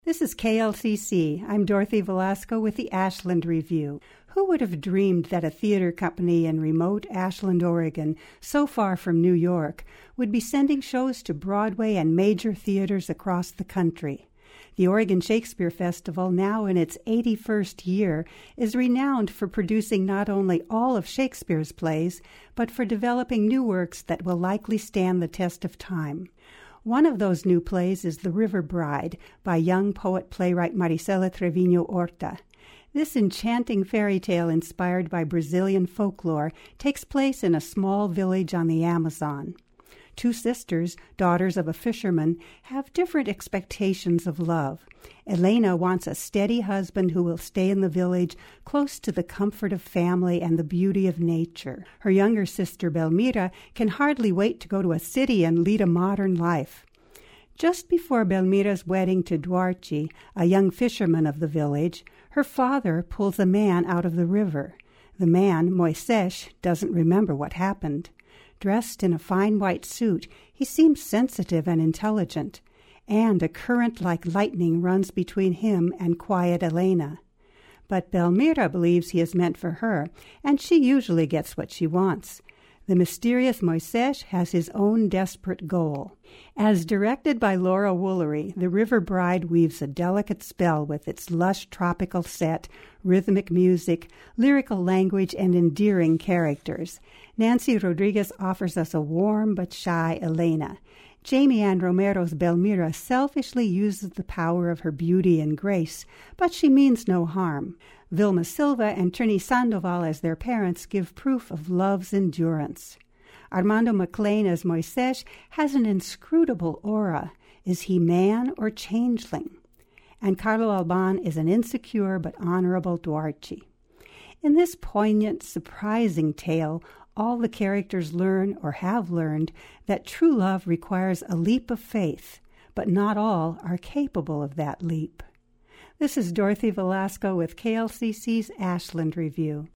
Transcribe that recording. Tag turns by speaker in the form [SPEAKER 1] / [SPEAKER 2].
[SPEAKER 1] This is KLCC. I'm Dorothy Velasco with the Ashland Review. Who would have dreamed that a theater company in remote Ashland, Oregon, so far from New York, would be sending shows to Broadway and major theaters across the country? The Oregon Shakespeare Festival, now in its 81st year, is renowned for producing not only all of Shakespeare's plays, but for developing new works that will likely stand the test of time. One of those new plays is The River Bride by young poet-playwright Maricela Trevino Horta. This enchanting fairy tale inspired by Brazilian folklore takes place in a small village on the Amazon. Two sisters, daughters of a fisherman, have different expectations of love. Elena wants a steady husband who will stay in the village, close to the comfort of family and the beauty of nature. Her younger sister, Belmira, can hardly wait to go to a city and lead a modern life. Just before Belmira's wedding to Duarte, a young fisherman of the village, her father pulls a man out of the river. The man, Moises, doesn't remember what happened. Dressed in a fine white suit, he seems sensitive and intelligent, and a current like lightning runs between him and quiet Elena. But Belmira believes he is meant for her, and she usually gets what she wants. The mysterious Moises has his own desperate goal. As directed by Laura Woolery, The River Bride weaves a delicate spell with its lush tropical set, rhythmic music, lyrical language, and endearing characters. Nancy Rodriguez offers us a warm but shy Elena. Jamie Ann Romero's Belmira selfishly uses the power of her beauty and grace, but she means no harm. Vilma Silva and Trini Sandoval as their parents give proof of love's endurance. Armando McLean as Moises has an inscrutable aura. Is he man or changeling? And Carlo Alban is an insecure but honorable Duarte. In this poignant, surprising tale, all the characters learn or have learned that true love requires a leap of faith, but not all are capable of that leap. This is Dorothy Velasco with KLCC's Ashland Review.